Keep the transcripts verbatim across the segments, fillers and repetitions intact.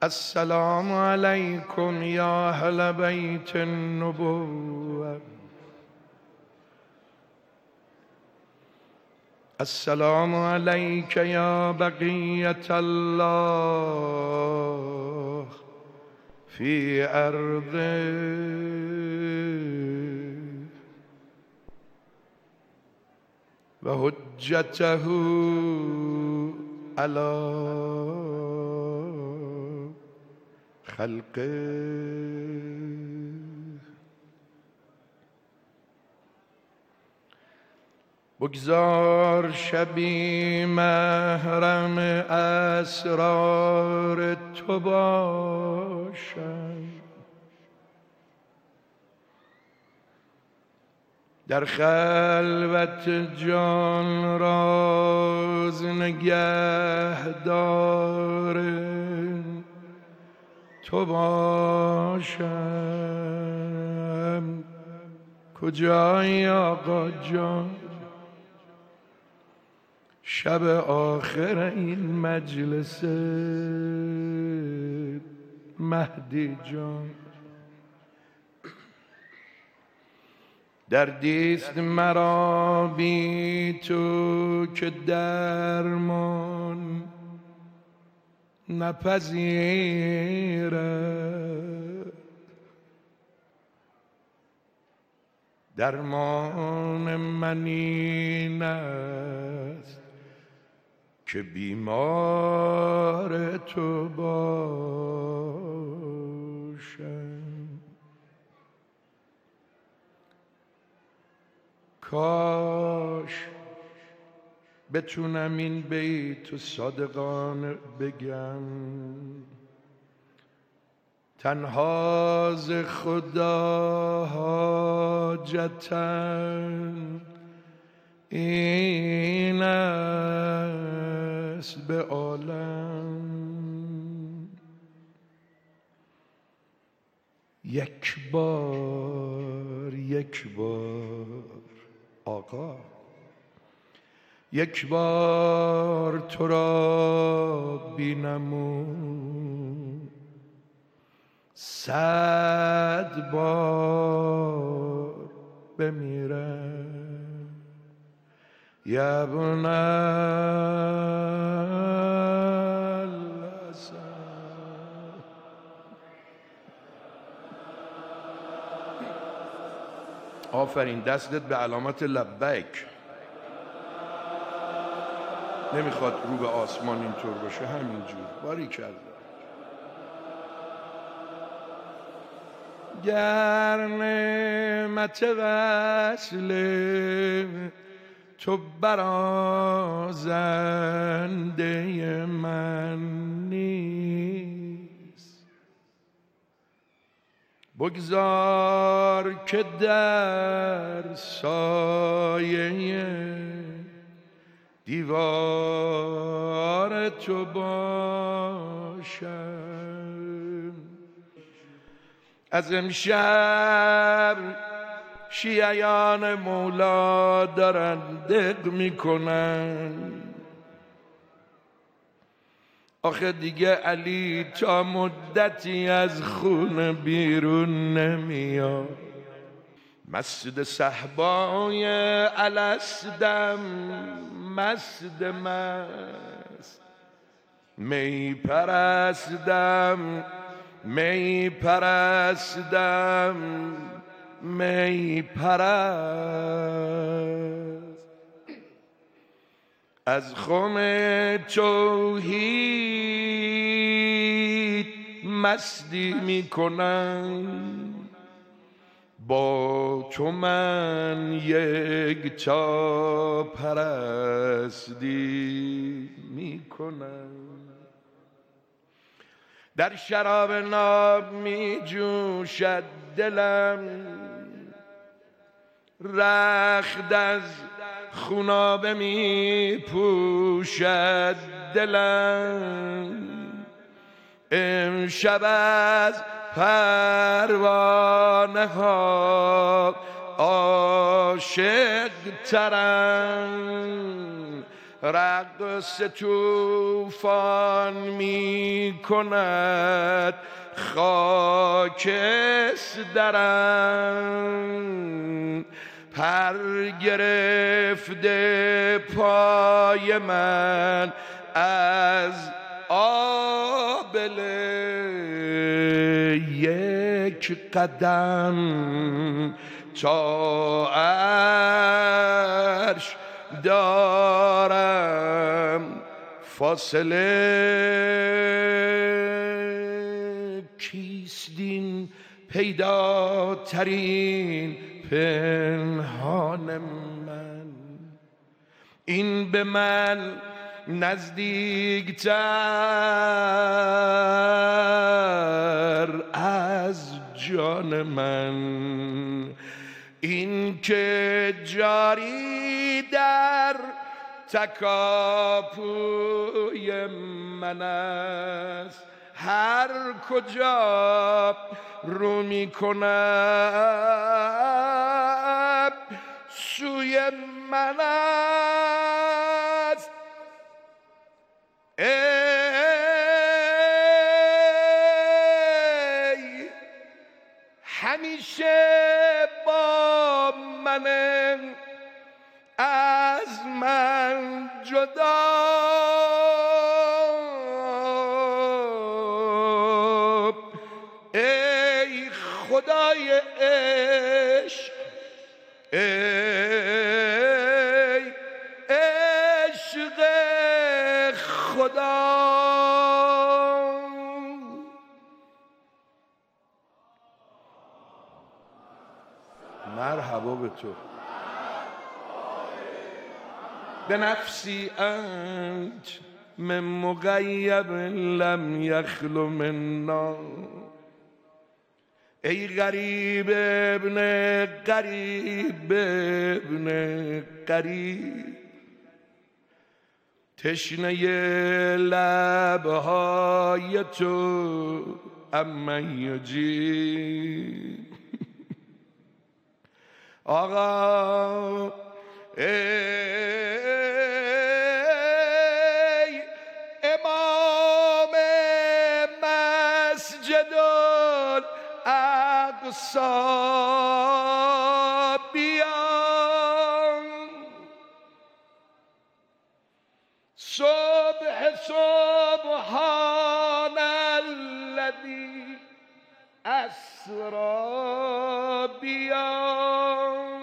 السلام علیکم یا اهل بیت النبوة. السلام علیک یا بقیة الله فی ارضه و حجته علی خلقه. بگذار شبی محرم اسرار تو باشم، در خلوت جان راز نگهدار تو باشم. کجایی آقا جان شب آخر این مجلس مهدی جان؟ دردیست مرا بی تو که درمان نپذیرد. درمان من این است که بیمار تو باشم. کاش بتونم این بیت صادقانه بگم، تنها ز خدا حاجتم این است به عالم. یک بار یک بار آقا، یک بار تو را بینم و صد بار بمیرم. یبن الحسن. آفرین، دستت به علامت لبیک. نمیخواد رو به آسمان اینطور باشه، همینجور. باریکلا. گر نعمت وصل تو برازنده من نیست، بگذار که در سایه دیوار تو باشم. از امشب شیعیان مولا دارن دق میکنن، آخه دیگه علی تا مدتی از خون بیرون نمیاد. مسجد صحبای الاسدم مسجد مست، می پرستم می پرستم می پرست. از خم توحید مستی میکنم، با تو من یک تا پرستی میکنم. در شراب ناب می جوشد دلم، رخت از خونابه می پوشد دلم. امشب از پروانه ها عاشق ترم، رقص طوفان می کند خاکسترم، پر گرفته پای من از آبله، یک قدم تا عرش دارم فاصله. کیست این پیداترین پنهان من، این به من نزدیکتر از جان من، این که جاری در تکاپوی من است، هر کجا رو می کنم سوی من است. ای همیشه با من، از من جدا، ای خدای عشق، ای عشق خدا. مرحبا به تو. به نفسی انت من مغیب لم یخلو منا، ای غریب ابن غریب ابن غریب، تشنه لبهای تو اما یجیب. آقا ای امام مسجد الاقصی بیان، صبح سبحان الذی اسری بیان.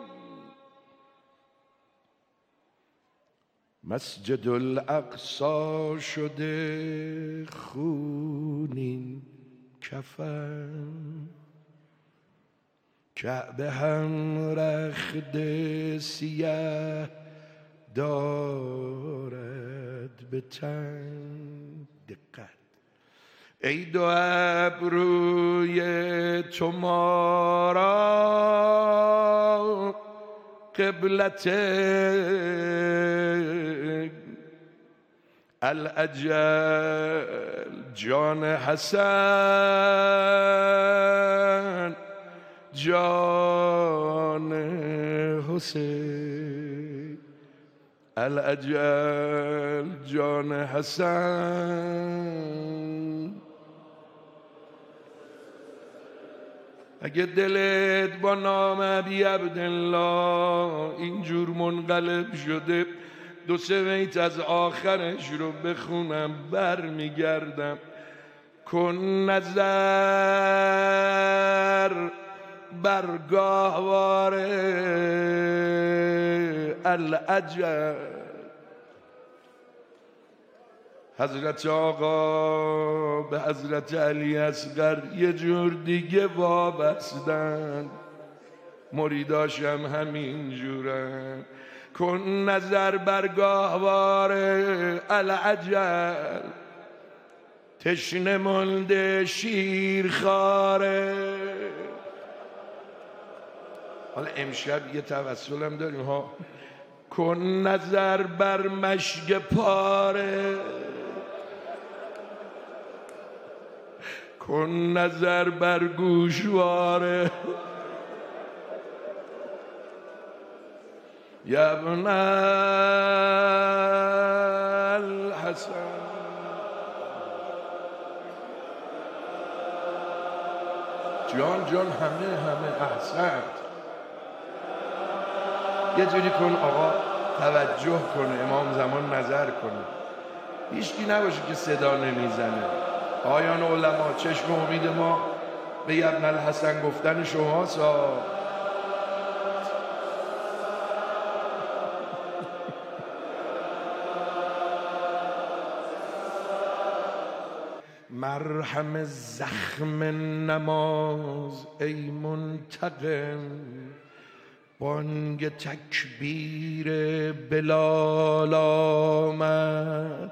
مسجد الاقصی شده خونین کفن، کعبه هم رخت سیه دارد به تن. دقت ای دو ابروی تو ما را قبلت الاجل، جان حسن جان حسین، الاجل جان حسن. اگه دلت با نام ابی عبدالله اینجور منقلب شده، دو سه بیت از آخرش رو بخونم بر میگردم. کن نظر بر گاهواره الاجل، حضرت آقا به حضرت علی اصغر یه جور دیگه وابستن، مریداشم همین جورن. کن نظر بر گاهواره الاجل، تشنه مانده شیرخواره. حالا امشب یه توسلم داریم ها. کن نظر بر مشک پاره، کن نظر بر گوشواره. یبنه حسن. جان جان همه همه احسنت. یه جوری کن آقا توجه کنه، امام زمان نظر کنه، هیچکی نباشه که صدا نمیزنه. آیان علما چشم امید ما به ابن الحسن گفتن شما سا. مرهم زخم نماز ای منتقم، بانگ تکبیر بلال آمد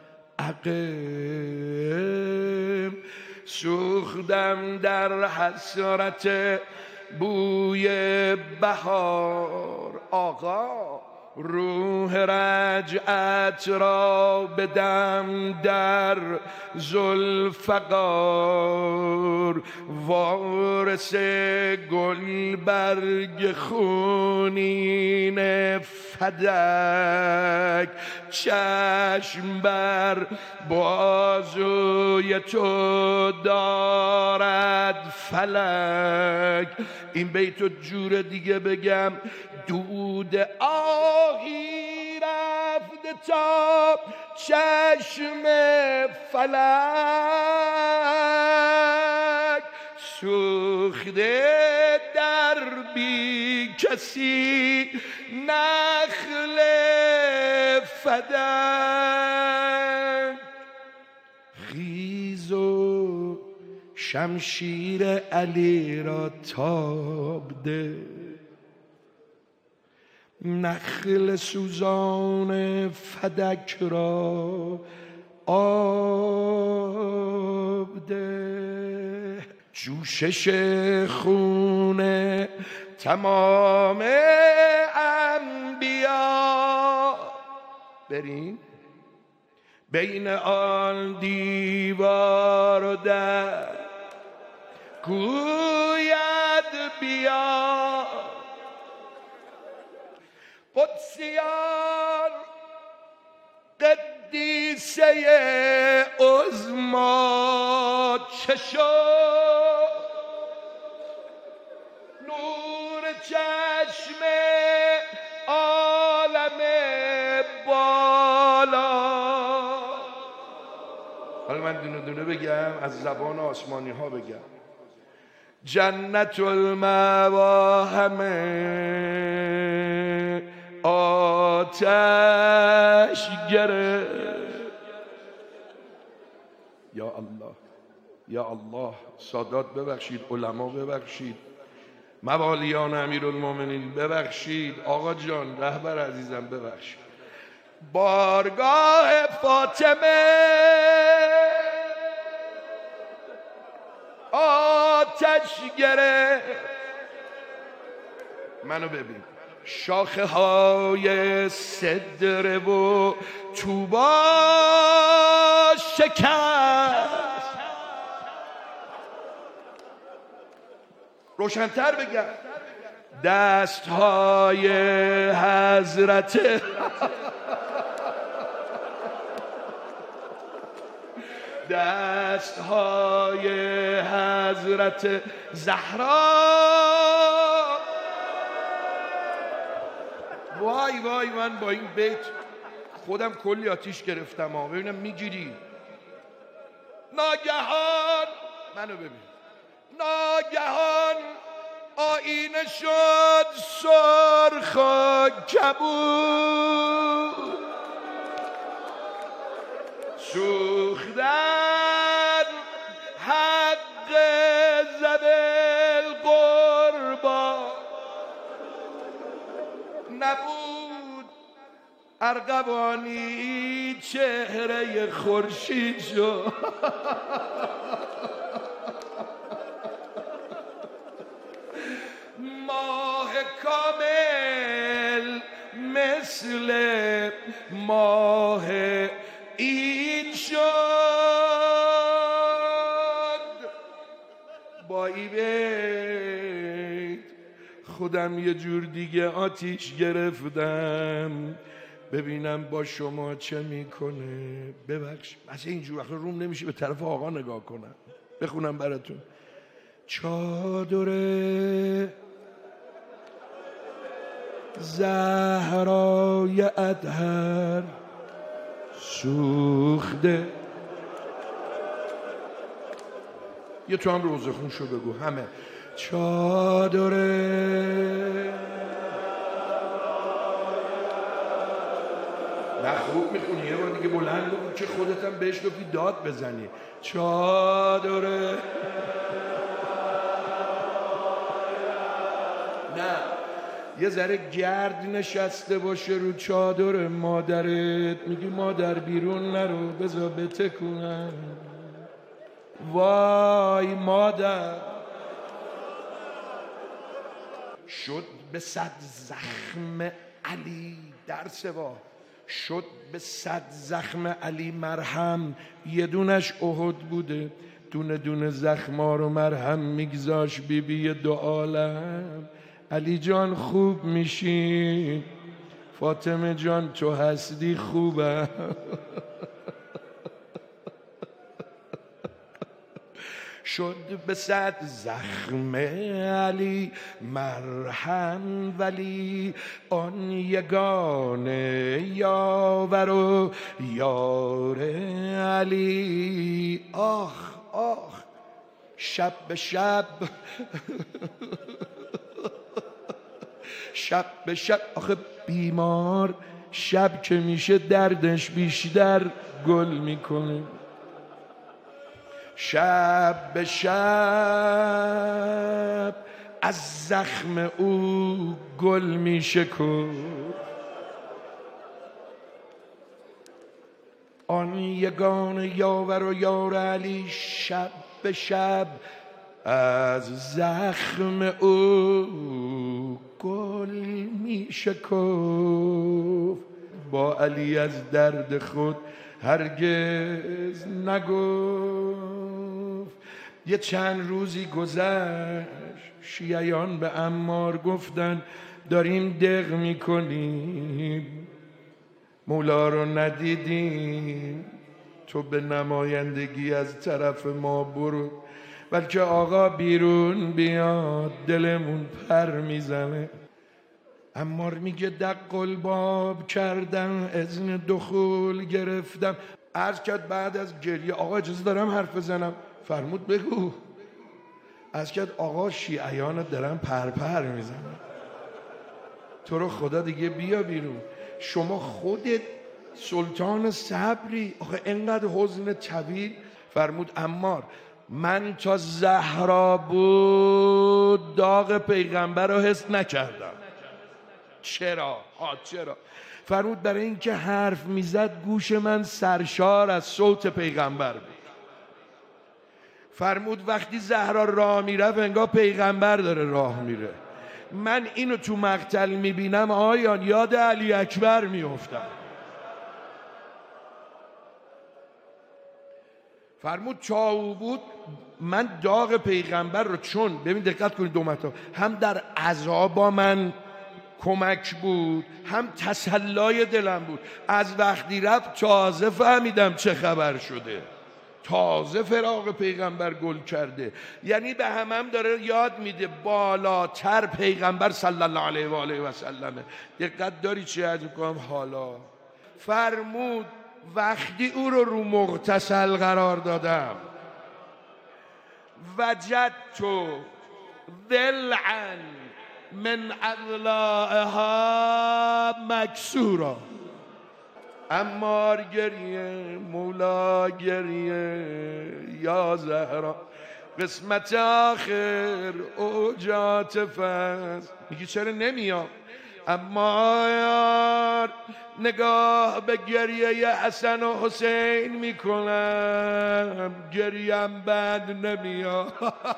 عقب. سوختم در حسرت بوی بهار، آقا روح رجعت را بدم در ذوالفقار. وارث گلبرگ خونین فدک، چشم بر بازوی تو دارد فلک. این بیتو جور دیگه بگم، دود آهی رفته تا چشم فلک، سوخته در بی کسی نخل فدک. خیز و شمشیر علی را تاب ده، نخل سوزان فدک را آب ده. جوشش خون تمام انبیا، بریم بین آن دیوار و در گوید بیا. قدسیان قدیسه عظما چه شد، نور چشم عالم بالا. حالا من دونه دونه بگم، از زبان آسمانی ها بگم. جنت المأوا همه آتش گرفت. یا الله یا الله. سادات ببخشید، علما ببخشید، موالیان امیرالمومنین ببخشید، آقا جان رهبر عزیزم ببخشید. بارگاه فاطمه آتش گرفت. منو ببین، شاخه های صدر و طوبا شکست. روشن‌تر بگم، دست های حضرت دست های حضرت زهرا. وای وای، من با این بیت خودم کلی آتیش گرفتم ها. ببینم میگیری. ناگهان منو ببین، ناگهان آینه شد سرخ و کبود، سوختن حق ذوی القربی. نبود ارغوانی چهره خورشید شد. ماه کامل مثل ماه این شد. با این بیت خودم یه جور دیگه آتیش گرفتم. ببینم با شما چه میکنه. ببخش مثلا اینجور وقتا روم نمیشه به طرف آقا نگاه کنم. بخونم براتون. چادر زهرای اطهر سوخته. یه تو هم روزه خون شو بگو همه. چادر نه خوب میخونی، یه بار دیگه بلند بگو که خودت هم بهش گفتی داد بزنی. چادر نه یه ذره گرد نشسته باشه رو چادر مادرت، میگی مادر بیرون نرو بذار بتکونم. وای مادر شد به صد زخم علی در سوا، شد به صد زخم علی مرهم، یه دونش احد بوده، دونه دونه زخما رو مرهم میگذاش بی بی دو عالم. علی جان خوب میشی، فاطمه جان تو هستی خوبم. شد به صد زخم علی مرهم، ولی آن یگانه یاور و یار علی. آخ آخ شب به شب شب به شب آخه بیمار شب که میشه دردش بیشتر گل میکنه. شب به شب از زخم او گل میشه کن. آن یگان یاور و یار علی شب به شب از زخم او گل میشه کن. با علی از درد خود هرگز نگفت. یه چند روزی گذشت، شیعیان به عمار گفتن داریم دق میکنیم، مولا رو ندیدیم، تو به نمایندگی از طرف ما برو، بلکه آقا بیرون بیاد دلمون پر میزنه. عمار میگه دق الباب کردم، اذن دخول گرفتم. عرض کرد بعد از گریه آقا اجازه دارم حرف بزنم؟ فرمود بگو. عرض کرد آقا شیعیانت دارم پر پر میزنم، تو رو خدا دیگه بیا بیرون. شما خودت سلطان صبری، آخه اینقدر حزن طویل. فرمود عمار من تا زهرا بود داغ پیغمبر رو حس نکردم. چرا؟ ها چرا؟ فرمود برای اینکه حرف میزد گوش من سرشار از صوت پیغمبر بود. فرمود وقتی زهرا راه میره انگار پیغمبر داره راه میره. من اینو تو مقتل میبینم آیان یاد علی اکبر میافتم. فرمود چاو بود من داغ پیغمبر رو، چون ببین دقت کنید دو مطلب، هم در عزا با من کمک بود هم تسلای دلم بود. از وقتی رفت تازه فهمیدم چه خبر شده، تازه فراق پیغمبر گل کرده. یعنی به همم هم داره یاد میده بالاتر پیغمبر صلی الله علیه و آله و سلمه. دقت داری چی عرض میکنم؟ حالا فرمود وقتی او رو رو مغتسل قرار دادم وجدت ضلعا من اضلاعها مکسورا. عمار گریه، مولا گریه، یا زهرا قسمت آخر اوجات فست. میگی چرا نمیام؟ عمار نگاه به گریه حسن و حسین میکنم، گریم بد نمیاد.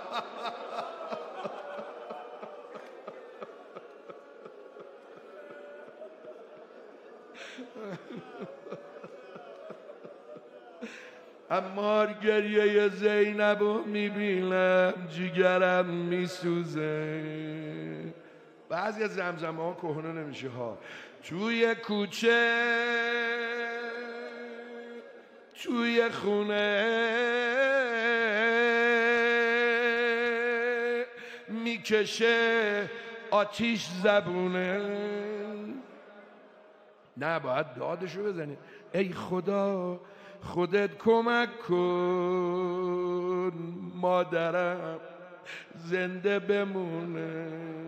عمار گریه زینب رو میبینم جگرم میسوزه. بعضی از زمزمه ها کهنه نمیشه ها. توی کوچه توی خونه میکشه آتیش زبونه. نه باید دادشو بزنی ای خدا خودت کمک کن مادرم زنده بمونه.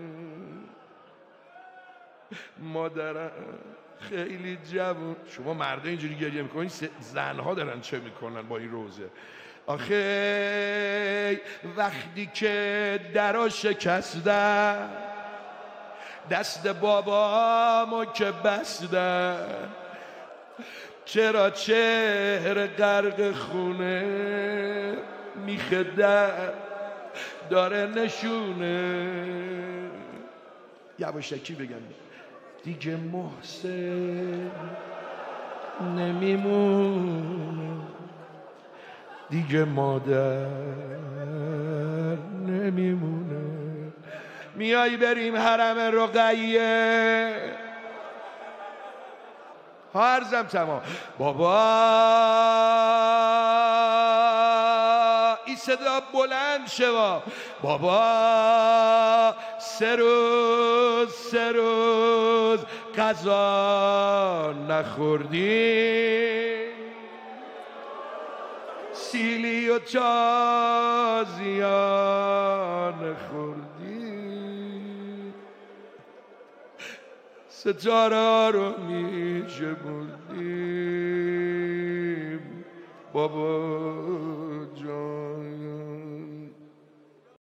مادرم خیلی جوون. شما مرده اینجوری گریه میکنین، زنها دارن چه میکنن با این روزه؟ آخه وقتی که درا شکستن دست بابامو که بستن، چرا چهره غرق خونه میخه در داره نشونه. یواشکی بگم دیگه محسن نمیمونه، دیگه مادر نمیمونه. میای بریم حرم رقیه؟ عرضم تمام. بابا این صدا بلند شوا. بابا سه روز سه روز غذا نخوردی، سیلی و تازیان خوردی، ستاره رو میشه بردیم بابا.